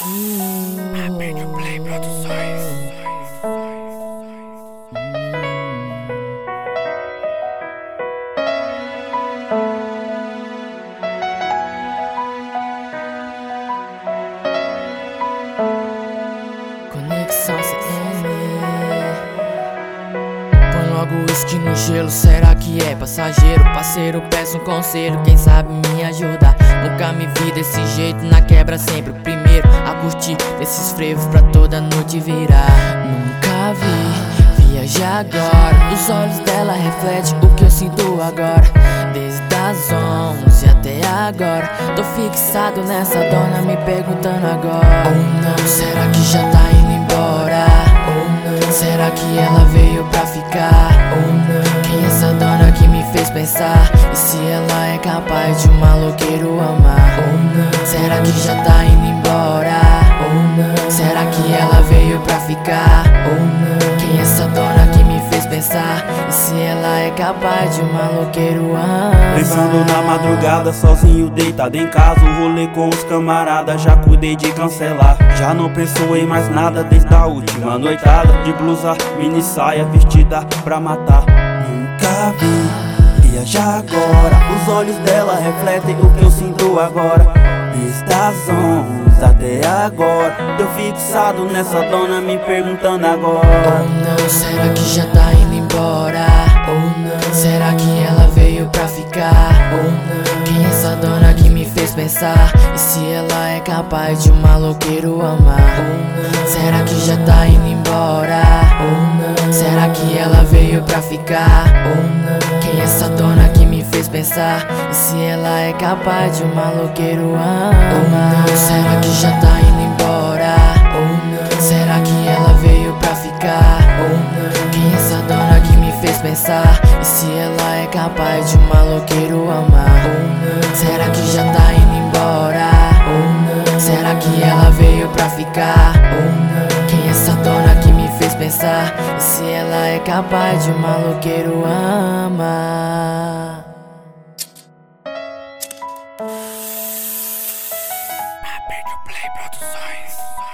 Aperto Play Produções. Conexão CM. Põe logo o uísque no gelo, será que é passageiro? Parceiro, peço um conselho, quem sabe me ajuda. Nunca me vi desse jeito, na quebra sempre o primeiro a curtir desses frevos pra toda noite virar. Nunca vi, viaja agora. Os olhos dela refletem o que eu sinto agora. Desde as 11 até agora, tô fixado nessa dona, me perguntando agora: ou não, será que já tá indo embora? Ou não, será que ela veio pra ficar? Ou não, quem é essa dona que me fez pensar? E se ela é capaz de um maloqueiro amar? Ou não, será que já tá indo embora? Ou não, será que ela veio pra ficar? Ou não, quem é essa dona que me fez pensar? E se ela é capaz de um maloqueiro amar? Pensando na madrugada, sozinho deitado em casa, o rolê com os camaradas, já cuidei de cancelar. Já não pensou em mais nada desde a última noitada, de blusa, mini saia, vestida pra matar. Nunca vi, viaja agora. Os olhos dela refletem o que eu sinto agora. Desde as 11 até agora, tô fixado nessa dona, me perguntando agora: ou não, será que já tá indo embora? Ou não, será que ela veio pra ficar? Ou não, quem é essa dona que me fez pensar? E se ela é capaz de um maloqueiro amar? Ou não, será que já tá indo embora? Ou não, será que ela veio pra ficar? Ou não, quem é essa dona que me fez pensar? E se ela é capaz de um maloqueiro amar? Ou não, será que já tá indo embora? Ou não, será que ela veio pra ficar? Ou não, quem é essa dona que me fez pensar? E se ela é capaz de um maloqueiro amar? Ou não, será que já tá indo embora? Ou não, será que ela veio pra ficar? Ou não, quem é essa dona que me fez pensar? E se ela é capaz de um maloqueiro amar? Aperto Play Produções.